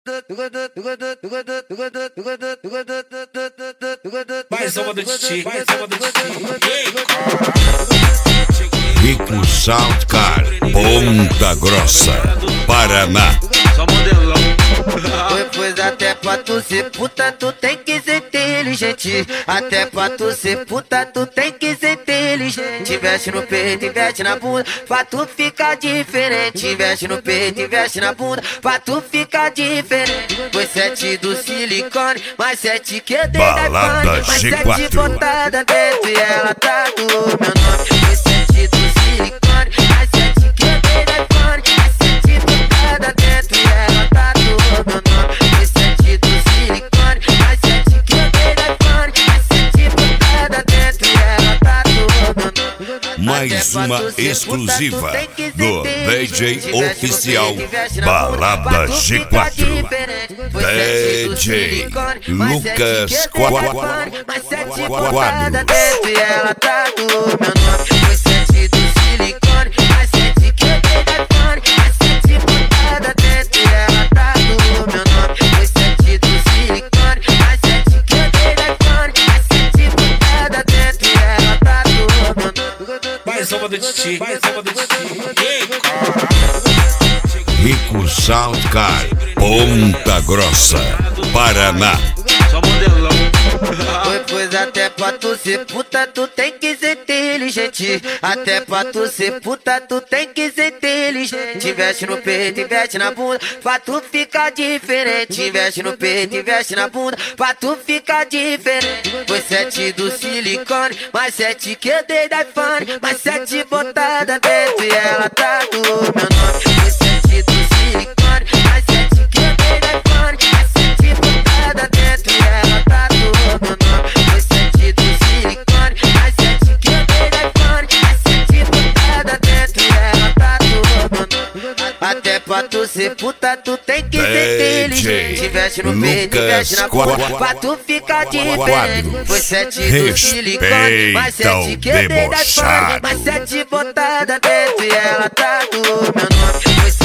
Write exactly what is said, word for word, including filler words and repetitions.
Mais uma do Titi, mais uma do Titi. Rico Soundcar, Ponta Grossa, Paraná. Só modelão. Pois até pra tu ser puta, tu tem que ser inteligente. Até pra tu ser puta, tu tem que ser inteligente. Investe no peito, investe na bunda, pra tu ficar diferente. Investe no peito, investe na bunda, pra tu ficar diferente. Foi sete do silicone, mais sete que eu dei da Balada iPhone, mais G sete quatro. botada dentro e ela tá do meu nome. Foi sete do silicone, mais sete que eu dei da iPhone, mais sete botada dentro e ela tá do meu nome. Foi sete do silicone, mais sete que eu dei da iPhone, mais sete botada dentro e ela tá do meu nome. Mais uma exclusiva do D J oficial Balada G quatro. D J Lucas Quadros. E ela tá do meu nome. Foi sete do silicone, mais sete que eu dei da iPhone, mais sete botada dentro e ela tá do meu nome. Foi sete do silicone, mais sete que eu dei da iPhone, mais sete botada dentro e ela tá do meu nome. Mais uma do Titi, mais uma do Titi. Rico Soundcar, Ponta Grossa, Paraná. Só modelão. Pois até pra tu ser puta, tu tem que ser inteligente. Até pra tu ser puta, tu tem que ser inteligente. Investe no peito, investe na bunda, pra tu ficar diferente. Investe no peito, investe na bunda, pra tu ficar diferente. Foi sete do silicone, mais sete que eu dei da iPhone, mais sete botada dentro e ela tá do meu nome. Foi sete do silicone, mais sete que eu dei da iPhone, mais sete botada dentro e ela tá do meu nome. Foi sete do silicone, mais sete que eu dei da iPhone, mais sete botada dentro e ela tá do meu nome. Até pra tu ser puta, tu tem que ser inteligente. Investe no peito, investe na bunda, pra tu ficar diferente. Foi sete do silicone, mais sete que eu dei da iPhone, mais sete botada dentro e ela tá do meu nome. Foi